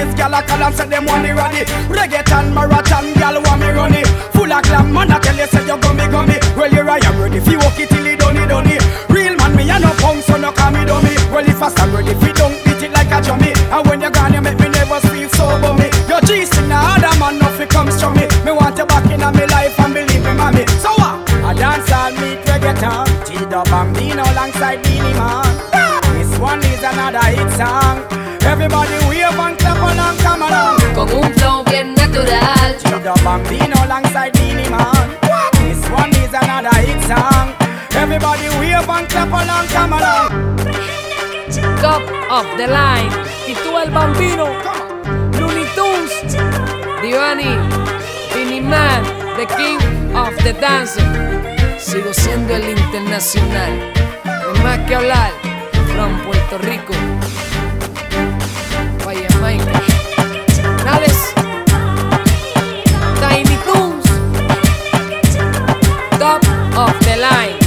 days, gal a call and say them want me ready. Reggaeton, marathon, gal want me runny. Full of glam, man I tell you say you gummy. Well you right, I'm ready. If you walk it till it done. Real man, me a no punk, so no call me dummy. Well if I stand ready, if you don't beat it like a jummy. And when you're gone, you make me never feel so bummy. Your G-string, now other man, nothing comes from me. Me want you back in my life and believe me, mommy. So what? I dance all meet reggaeton. G-Dub Bambino alongside Beanie Man. This one is another hit song. Everybody wave and clap along, come along. Con un flow bien natural. G-Dub Bambino alongside Beanie Man. This one is another hit song. Everybody wave and clap along, come along. Top of the line. Tito el Bambino, Looney Tunes, Divani, Beanie Man, the king of the dancer. Sigo siendo el internacional. No hay más que hablar. From Puerto Rico pa' Jamaica. Nales, Tiny Toons, top of the line.